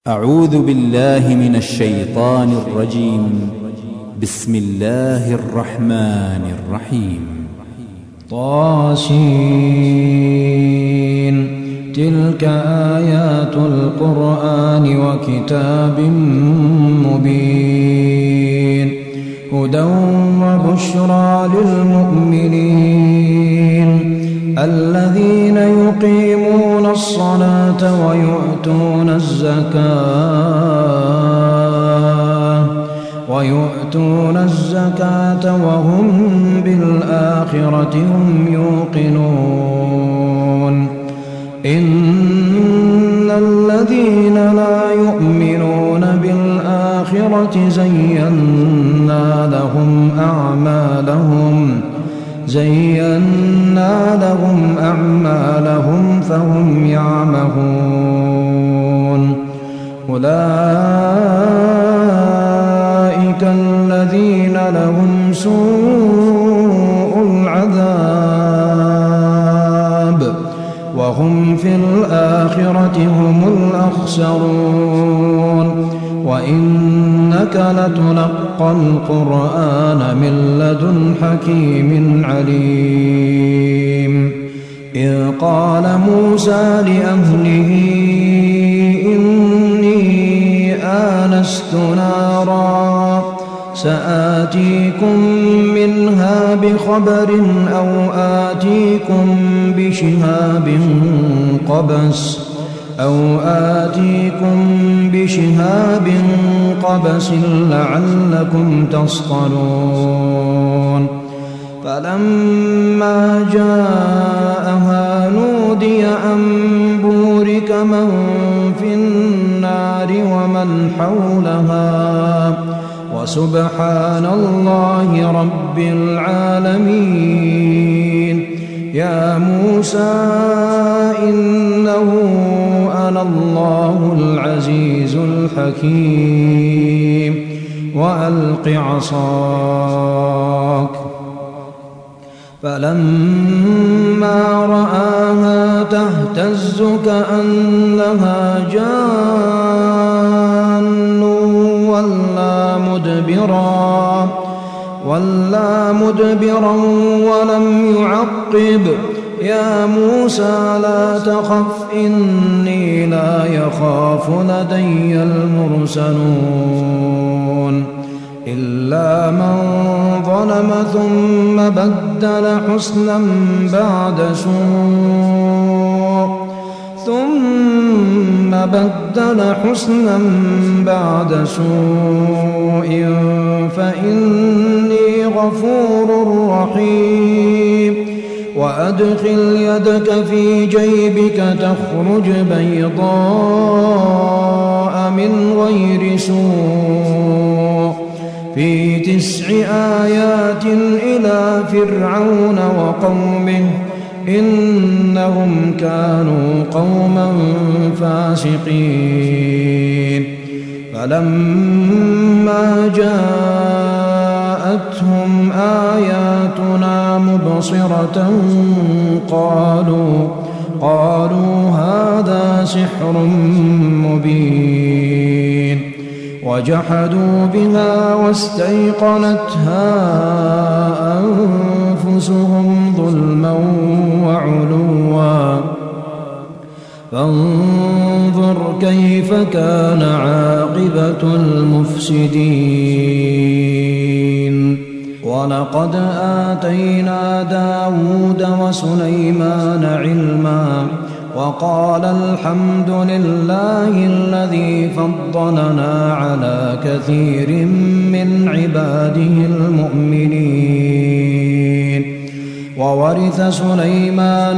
أعوذ بالله من الشيطان الرجيم. بسم الله الرحمن الرحيم. طاسين. تلك آيات القرآن وكتاب مبين هدى وبشرى للمؤمنين الذين يقيمون الصلاة ويؤتون الزكاة وهم بالآخرة هم يوقنون إن الذين لا يؤمنون بالآخرة زينا لهم أعمالهم فهم يعمهون أولئك الذين لهم سوء العذاب وهم في الآخرة هم الأخسرون وإنك لتلقى القرآن من لدن حكيم عليم إذ قال موسى لأهله إني آنست نارا سآتيكم منها بخبر أو آتيكم بشهاب قبس لعلكم تصطلون فلما جاءها نودي أن بورك من في النار ومن حولها وسبحان الله رب العالمين يا موسى إنه أنا الله العزيز الحكيم وألق عصاك فلما رآها تهتز كأنها جان ولا مدبرا ولم يعقب يا موسى لا تخف إني لا يخاف لدي المرسلون إلا من ظلم ثم بدل حسنا بعد سوء فإني غفور رحيم وأدخل يدك في جيبك تخرج بيضاء من غير سوء في 9 آيات إلى فرعون وقومه إنهم كانوا قوما فاسقين فلما جاءتهم آياتنا مبصرة قالوا هذا سحر مبين وجحدوا بها واستيقنتها أنفسهم ظلما وعلوا فانظر كيف كان عاقبة المفسدين ولقد آتينا داود وسليمان علما وقال الحمد لله الذي فضلنا على كثير من عباده المؤمنين وورث سليمان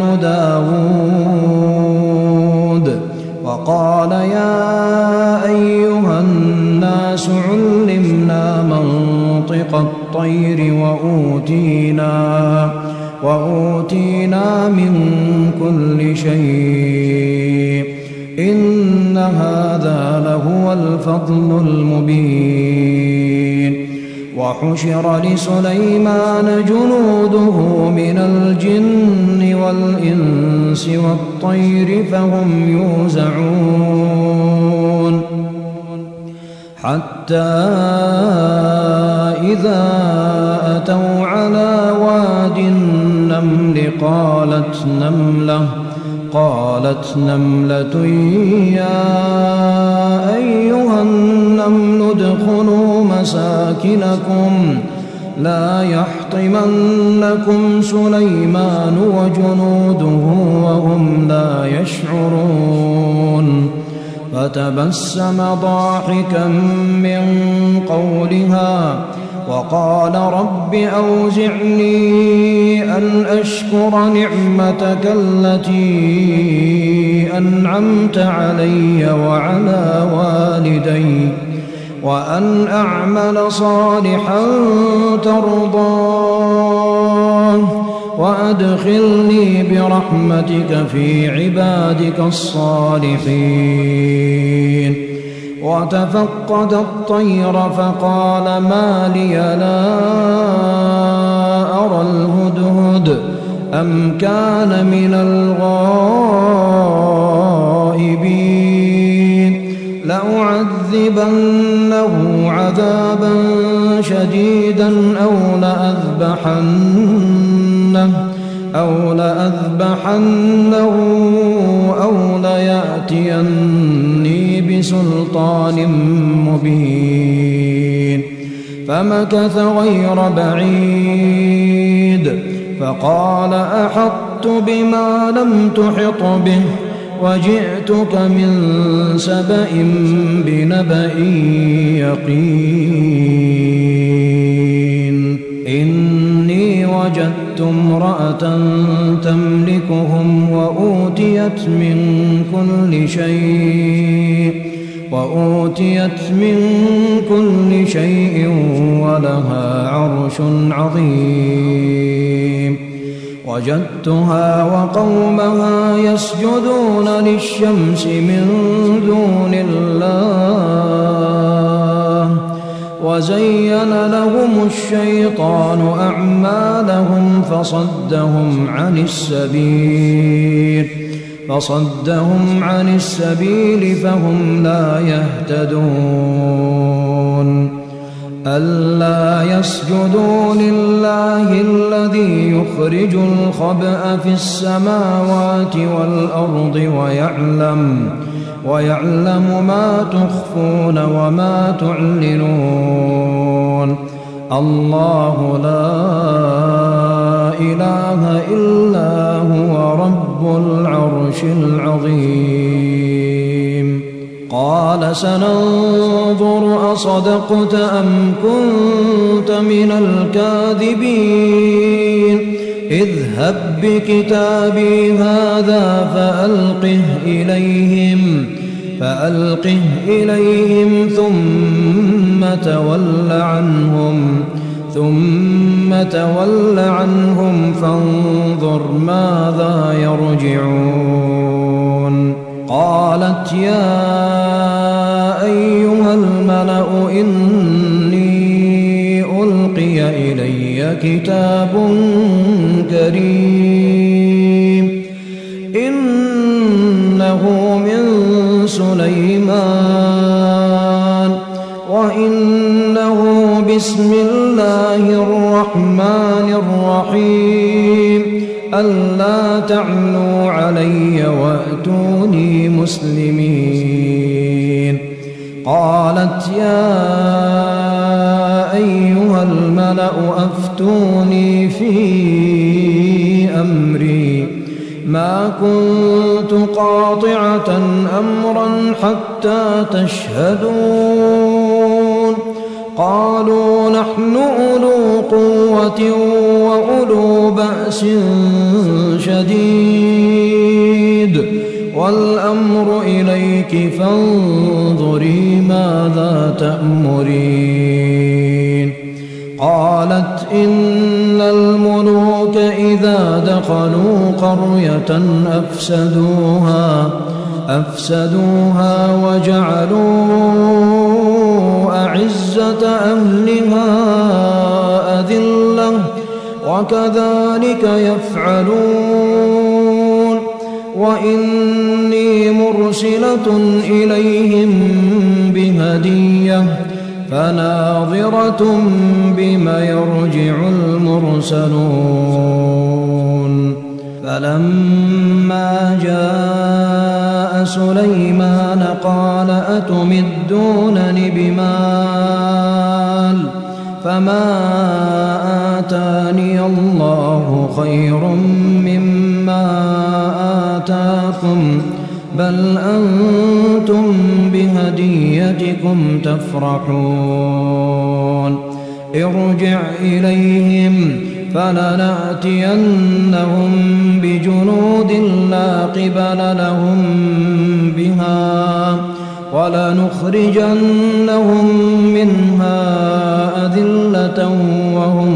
داود وقال يا أيها الناس علمنا منطق الطير وأوتينا من كل شيء إن هذا لهو الفضل المبين وحشر لسليمان جنوده من الجن والإنس والطير فهم يوزعون حتى إذا أتوا على واد النمل قالت نملة يا أيها النمل ادخلوا مساكنكم لا يحطمنكم سليمان وجنوده وهم لا يشعرون فتبسم ضاحكا من قولها وقال رب أوزعني أن أشكر نعمتك التي أنعمت علي وعلى والدي وأن أعمل صالحا ترضاه وأدخلني برحمتك في عبادك الصالحين. وتفقد الطير فقال ما لي لا أرى الهدهد أم كان من الغائبين لأعذبنه عذابا شديدا أو لأذبحنه أو ليأتيني بسلطان مبين. فمكث غير بعيد فقال أحطت بما لم تحط به وجئتك من سبأ بنبأ يقين. إني وجدت امرأة تملكهم وأوتيت من كل شيء ولها عرش عظيم. وجدتها وقومها يسجدون للشمس من دون الله وزين لهم الشيطان أعمالهم فصدهم عن السبيل فهم لا يهتدون. ألا يسجدوا لله الذي يخرج الخبأ في السماوات والأرض ويعلم ما تخفون وما تعلنون. الله لا إله إلا هو رب العرش العظيم. قال سننظر أصدقت أم كنت من الكاذبين اذهب بكتابي هذا فألقه إليهم ثم تول عنهم فانظر ماذا يرجعون. قالت يا أيها الملأ إني ألقي إلي كتاب كريم إنه من سليمان وإنه بسم الله الرحمن الرحيم ألا تعلوا علي وأتوني مسلمين. قالت يا أيها الملأ أفتوني في أمري ما كنت قاطعة أمرا حتى تشهدون. قالوا نحن أولو قوة وأولو بأس شديد والأمر إليك فانظري ماذا تأمرين. قالت إن الملوك إذا دخلوا قرية أفسدوها وجعلوا أعزة أهلها أذلة وكذلك يفعلون. وإني مرسلة إليهم بهدية فناظرة بما يرجع المرسلون. فلما جاء سليمان قال أتمدونني بمال فما آتاني الله خير مما آتاكم بل أنتم بهديتكم تفرحون. ارجع إليهم فلنأتينهم بجنود لا قبل لهم بها ولنخرجنهم منها أذلة وهم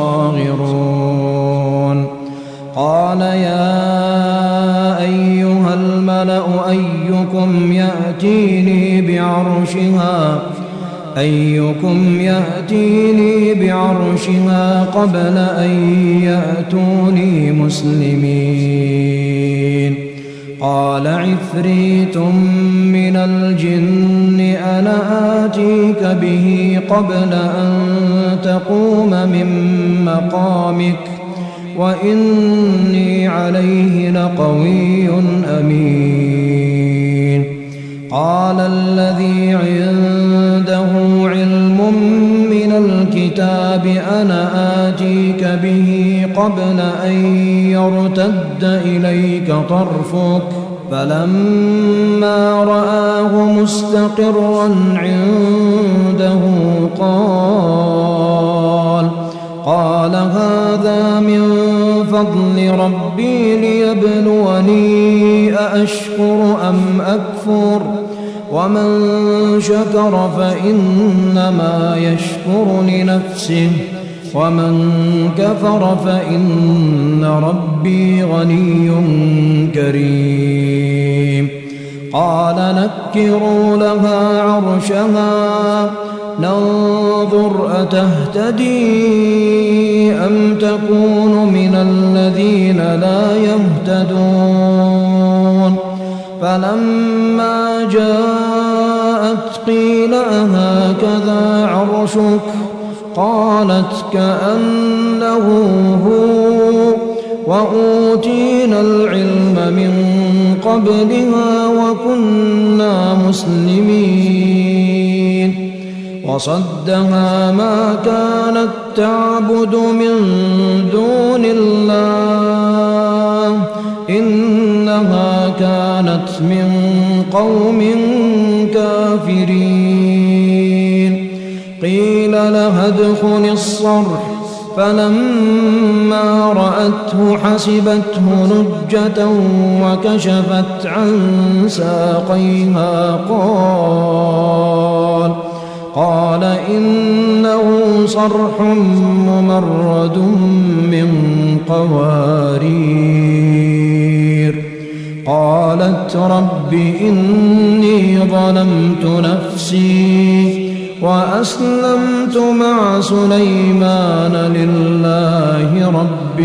صاغرون. قال يا أيها الملأ أيكم يأتيني بعرشها قبل أن يأتوني مسلمين. قال عفريت من الجن أنا آتيك به قبل أن تقوم من مقامك وإني عليه لقوي أمين. قال الذي عنده علم من الكتاب أنا آتيك به قبل أن يرتد إليك طرفك فلما رآه مستقرا عنده قال هذا من فضل ربي ليبلوني أأشكر أم أكفر ومن شكر فإنما يشكر لنفسه ومن كفر فإن ربي غني كريم. قال نكروا لها عرشها ننظر أتهتدي أم تكون من الذين لا يهتدون. فلما جاءت قيل أهكذا عرشك قالت كأنه هو وأوتينا العلم من قبلها وكنا مسلمين. وصدها ما كانت تعبد من دون الله إنها كانت من قوم كافرين. قيل لها ادخل الصرح فلما رأته حسبته لجة وكشفت عن ساقيها قال إنه صرح ممرد من قوارير. قالت رب إني ظلمت نفسي وأسلمت مع سليمان لله رب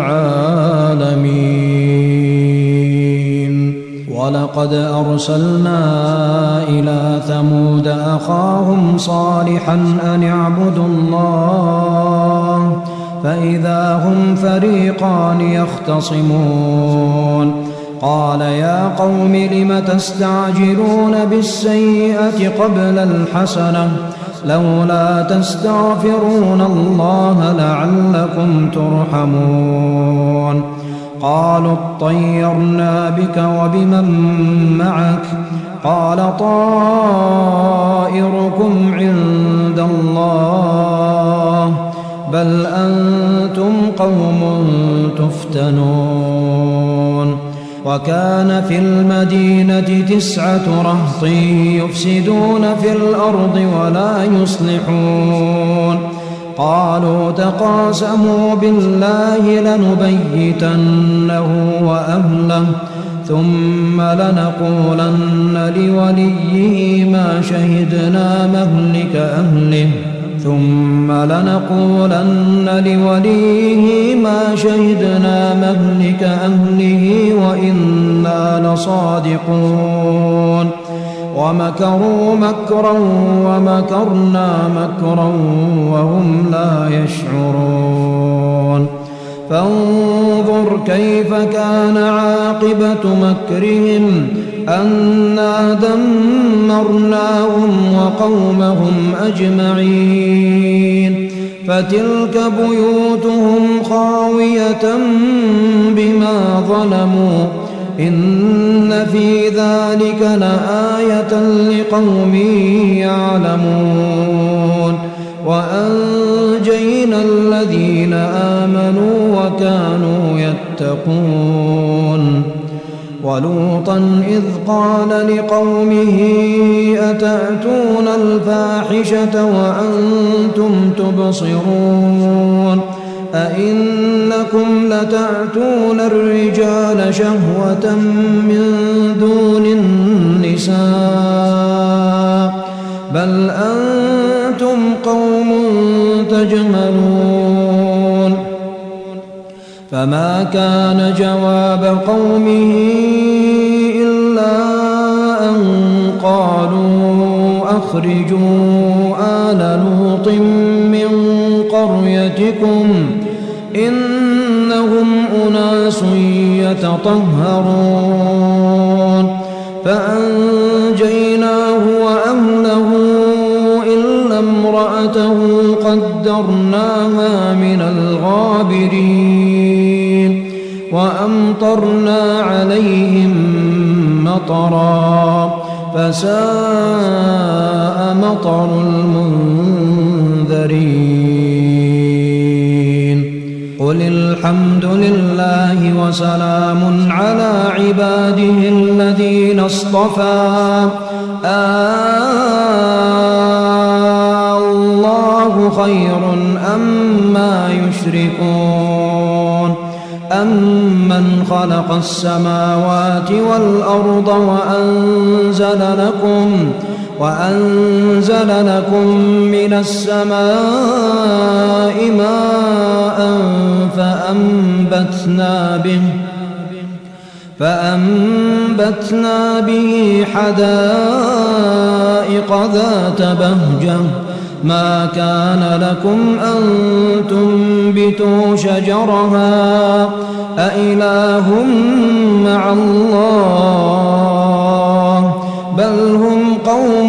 العالمين. ولقد أرسلنا إلى ثمود أخاهم صالحا أن اعبدوا الله فإذا هم فريقان يختصمون. قال يا قوم لم تستعجلون بالسيئة قبل الحسنة لولا تستغفرون الله لعلكم ترحمون. قالوا اطيرنا بك وبمن معك قال طائركم عند الله بل أنتم قوم تفتنون. وكان في المدينة 9 رهط يفسدون في الأرض ولا يصلحون. قالوا تقاسموا بالله لنبيتنه وأهله ثم لنقولن لوليه ما شهدنا مهلك أهله وإنا لصادقون. ومكروا مكرا ومكرنا مكرا وهم لا يشعرون فانظر كيف كان عاقبة مكرهم أنا دمرناهم وقومهم أجمعين فتلك بيوتهم خاوية بما ظلموا إن في ذلك لآية لقوم يعلمون وأنجينا الذين آمنوا وكانوا يتقون ولوطا إذ قال لقومه أتأتون الفاحشة وأنتم تبصرون أئنكم لتأتون الرجال شهوة من دون النساء بل أنتم قوم تجهلون فما كان جواب قومه إلا أن قالوا أخرجوا آل لوط من قريتكم إنهم أناس يتطهرون فأنجيناه وأهله إلا امرأته قدرناها من الغابرين وأمطرنا عليهم مطرا فساء مطر المنذرين قل الحمد لله وسلام على عباده الذين اصطفى الله خير أما يشركون أمن خلق السماوات والأرض وأنزل لكم من السماء ماء فأنبتنا به حدائق ذات بهجة ما كان لكم أن تنبتوا شجرها أإله مع الله بل هم قوم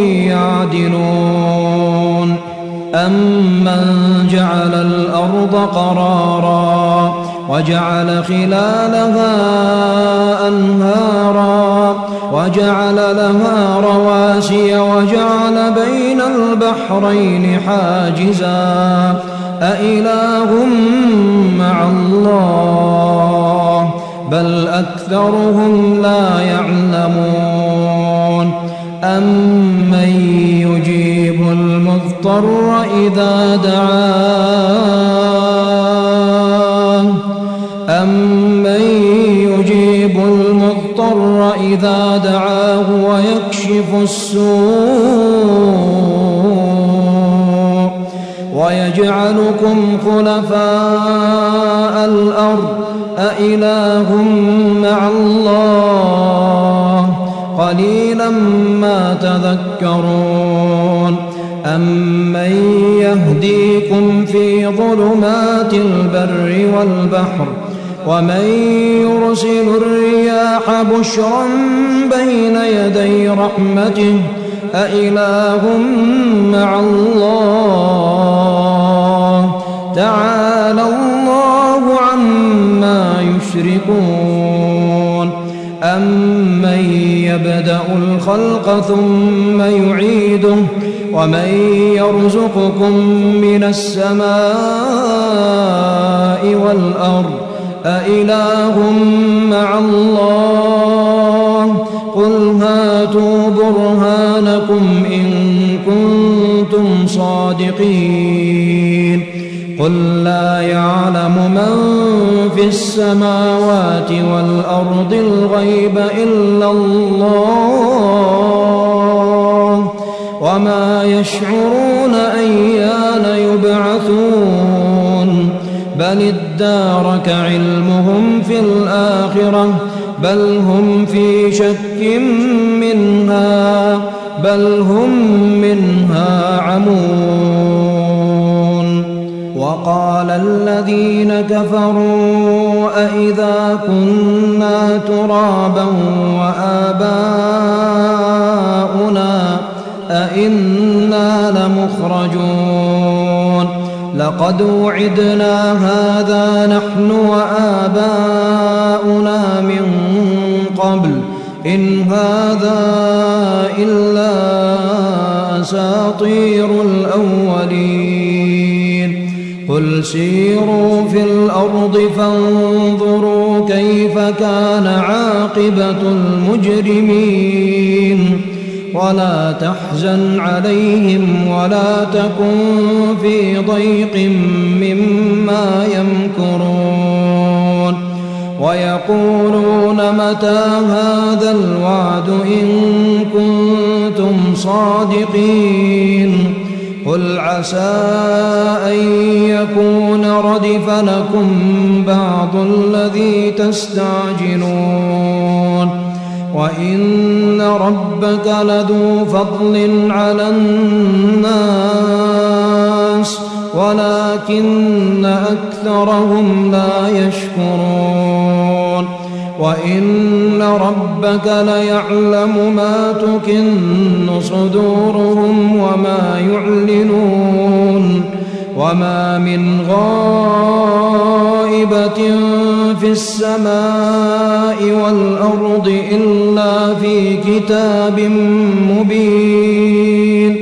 يعدلون أمن جعل الأرض قرارا وجعل خلالها أنهارا وجعل لها رواسي وجعل بين البحرين حاجزا أإله مع الله بل أكثرهم لا يعلمون أمن يجيب المضطر إذا دعاه ويكشف السوء ويجعلكم خلفاء الأرض أإله مع الله قليلا ما تذكرون أمن يهديكم في ظلمات البر والبحر ومن يرسل الرياح بشرا بين يدي رحمته أإله مع الله تعالى الله عما يشركون أمن يبدأ الخلق ثم يعيده ومن يرزقكم من السماء والأرض أإله مع الله قل هاتوا برهانكم إن كنتم صادقين قل لا يعلم من في السماوات والأرض الغيب إلا الله وما يشعرون أيان يبعثون بل ادارك علمهم في الآخرة بل هم في شك منها عمون. وقال الذين كفروا أئذا كنا ترابا وآباؤنا أئنا لمخرجون لقد وعدنا هذا نحن وآباؤنا من قبل إن هذا إلا أساطير الأولين. قل سيروا في الأرض فانظروا كيف كان عاقبة المجرمين ولا تحزن عليهم ولا تكن في ضيق مما يمكرون. ويقولون متى هذا الوعد إن كنتم صادقين قل عسى أن يكون ردف لكم بعض الذي تستعجلون وإن ربك لذو فضل على الناس ولكن أكثرهم لا يشكرون. وإن ربك ليعلم ما تكن صدورهم وما يعلنون. وما من غائبة في السماء والأرض إلا في كتاب مبين.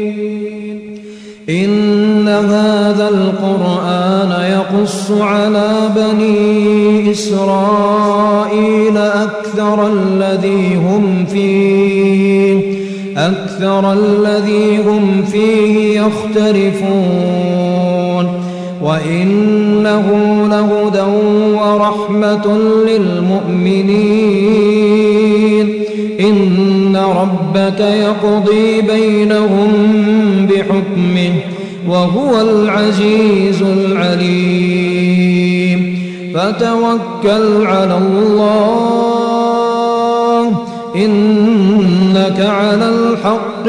إن هذا القرآن يقص على بني إسرائيل أكثر الذي هم فيه يختلفون. وإنه لهدى ورحمة للمؤمنين. إن ربك يقضي بينهم بحكمه وهو العزيز العليم. فتوكل على الله إنك على الحق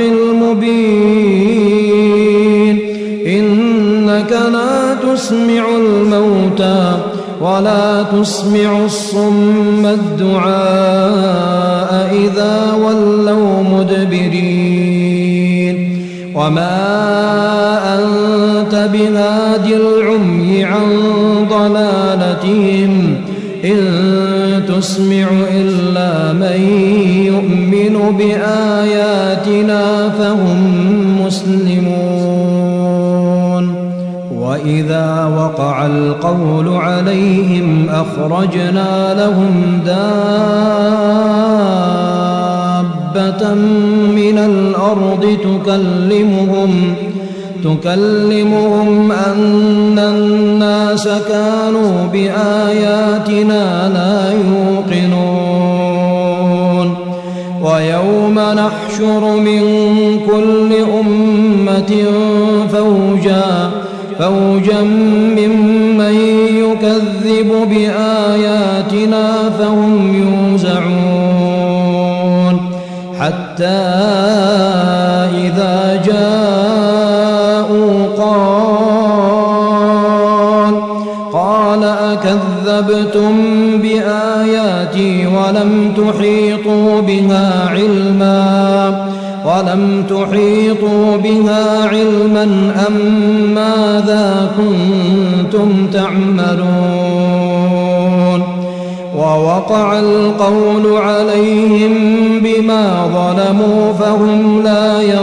المبين. إنك لا تسمع الموتى ولا تسمع الصم الدعاء إذا ولوا مدبرين. وما أنت بهاد العمي عن ضلالتهم إن تسمع إلا من يؤمن بآياتنا فهم مسلمون. وإذا وقع القول عليهم أخرجنا لهم دابة من الأرض تكلمهم أن الناس كانوا بآياتنا لا يوقنون. ويوم نحشر من كل أمة فوجا ممن يكذب بآياتنا فهم يوزعون حتى إذا جاءوا قال أكذبتم بآياتي ولم تحيطوا بها علما أم ماذا كنتم تعملون. ووقع القول عليهم بما ظلموا فهم لا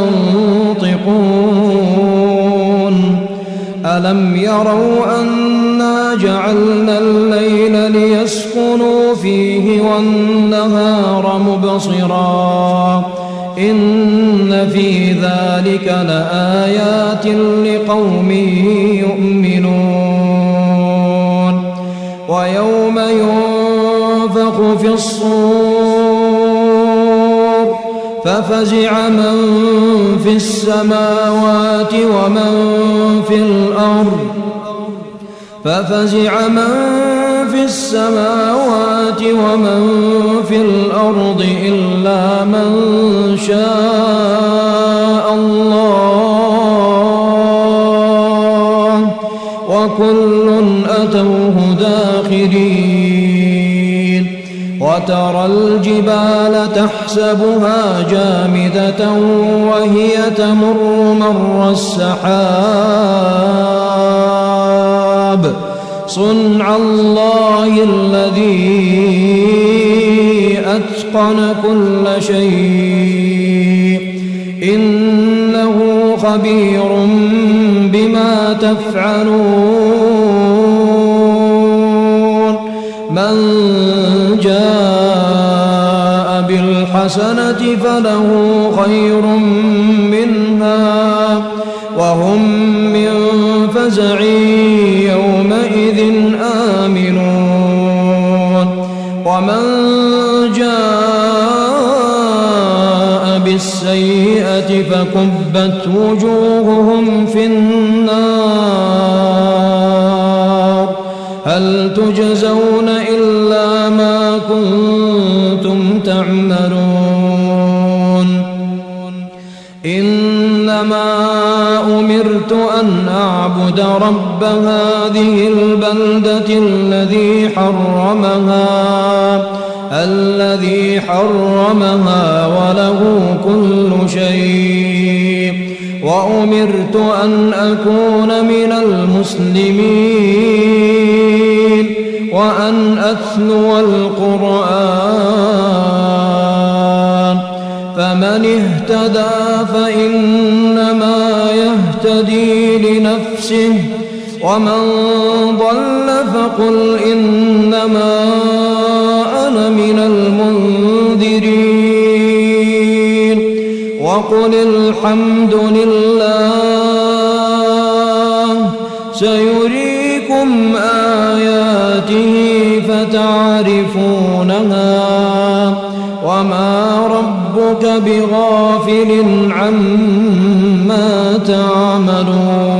ينطقون. ألم يروا أنا جعلنا الليل ليسكنوا فيه والنهار مبصرا إن في ذلك لآيات لقوم يؤمنون. ويوم ينفخ في الصور ففزع من في السماوات ومن في في السماوات ومن في الأرض إلا من شاء الله وكل أتوه داخرين وترى الجبال تحسبها جامدة وهي تمر مر السحاب صنع الله الذي أتقن كل شيء إنه خبير بما تفعلون من جاء بالحسنة فله خير منها وهم من فزع يومئذ آمنون ومن جاء بالسيئة فكبت وجوههم في النار هل تجزون إلا ما كنتم تعملون إنما أمرت أن أعبد رب هذه البلدة الذي حرمها وله كل شيء وأمرت أن أكون من المسلمين وأن أتلو القرآن فمن اهتدى فإنما يهتدي لنفسه ومن ضل فقل إنما أنا من المنذرين وقل الحمد لله سيريكم آياته فتعرفونها وما ربك بغافل عما تعملون